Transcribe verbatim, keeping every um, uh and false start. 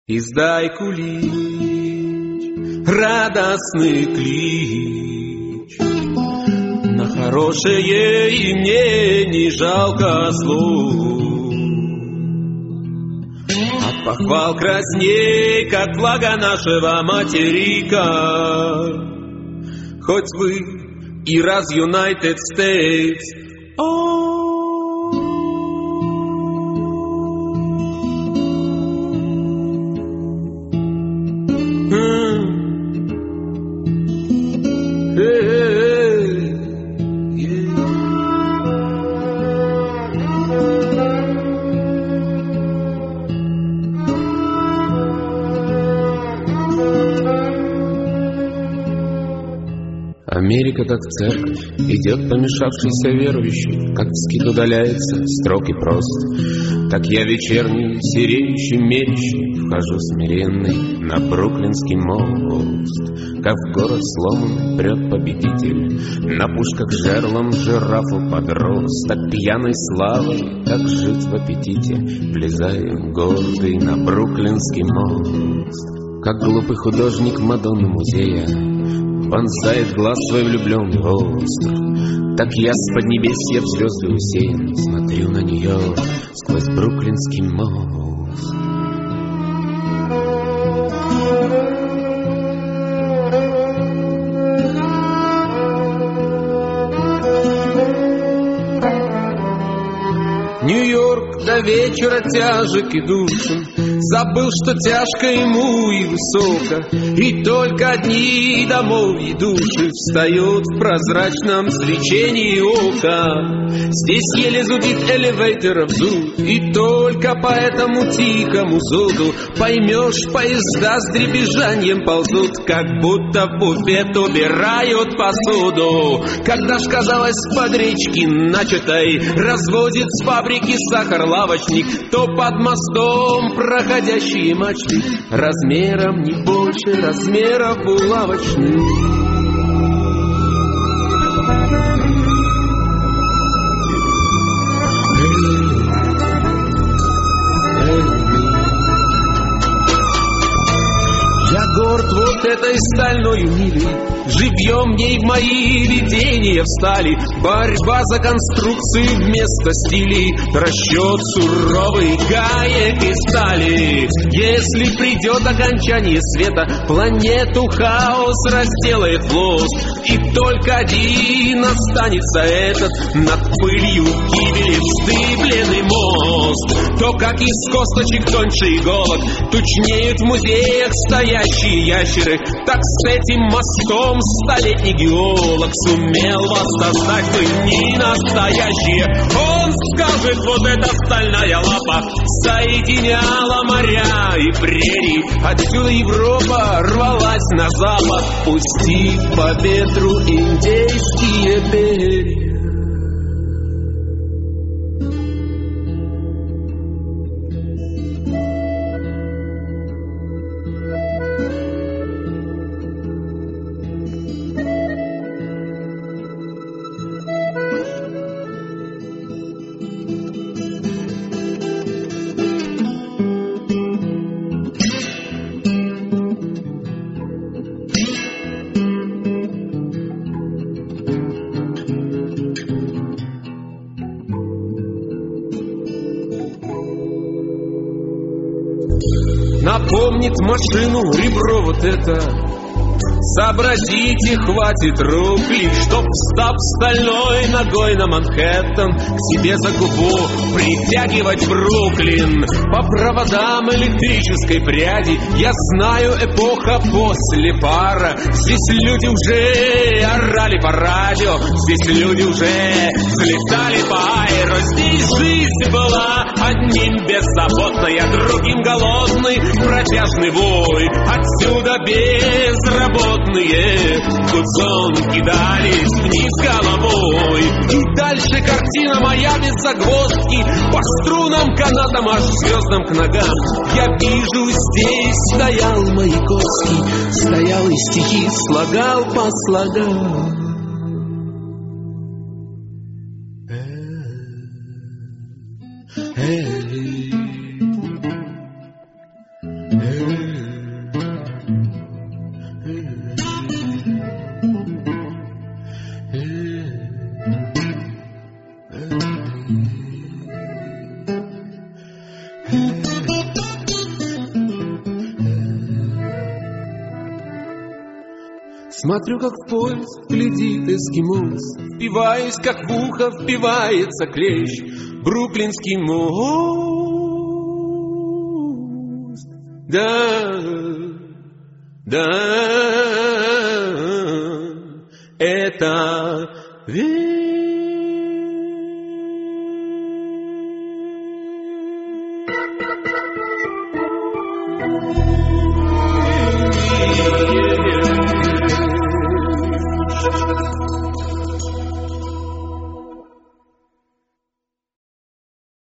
Издай кулич, радостный клич, на хорошее и мне не жалко слов. От похвал красней, как флага нашего материка, хоть вы и раз United States. Америка, как церковь, идет помешавшийся верующий, как вскид удаляется, строг и прост. Так я вечерний, сереющий, мерящий, вхожу смиренный на бруклинский мост. Как в город сломанный прет победитель, на пушках жерлом жирафу подрос. Так пьяной славой, так жить в аппетите, влезаем гордый на бруклинский мост. Как глупый художник Мадонны музея вонзает глаз свой влюбленный остров. Так я с поднебесья в звезды усеян смотрю на нее сквозь бруклинский мост. Нью-Йорк до вечера тяжек и душен, забыл, что тяжко ему и высоко, и только одни домов и души встают в прозрачном свечении ока. Здесь еле зудит элевейторов зуд, и только по этому тихому зуду поймешь, поезда с дребезжанием ползут, как будто в буфет убирают посуду. Когда ж, казалось, под речки начатой разводит с фабрики сахар-лавочник, то под мостом проходящие мачты размером не больше размеров булавочных. Я горд вот этой стальной милей, живьем в ней в мои видения встали. Борьба за конструкции вместо стилей, расчет суровый гаек и стали. Если придет окончание света, планету хаос разделает хвост, и только один останется этот над пылью гибели вздыбленный мост. То, как из косточек тоньше иголок тучнеют в музеях стоящие ящеры, так с этим мостом столетний геолог сумел воссоздать пыльни настоящие. Он скажет, вот эта стальная лапа соединяла моря и прерии. Отсюда Европа рвалась на запад, пустив по ветру индейские перья. Напомнит машину ребро вот это. Сообразите, хватит рук лишь, чтоб, встав стальной ногой на Манхэттен, к себе за губу притягивать Бруклин. По проводам электрической пряди я знаю, эпоха после пара. Здесь люди уже орали по радио, здесь люди уже взлетали по аэро. Здесь жизнь была одним беззаботной, а другим голодный протяжный вой. Отсюда безработные в гудзон кидались вниз головой. И дальше картина моя без загвоздки, по струнам, канатам, аж звездам к ногам. Я вижу, здесь стоял Маяковский, стоял и стихи слагал по слогам. Смотрю, как в поезд глядит эскимос, впиваюсь, как в ухо впивается клещ. Бруклинский мост. Да, да, это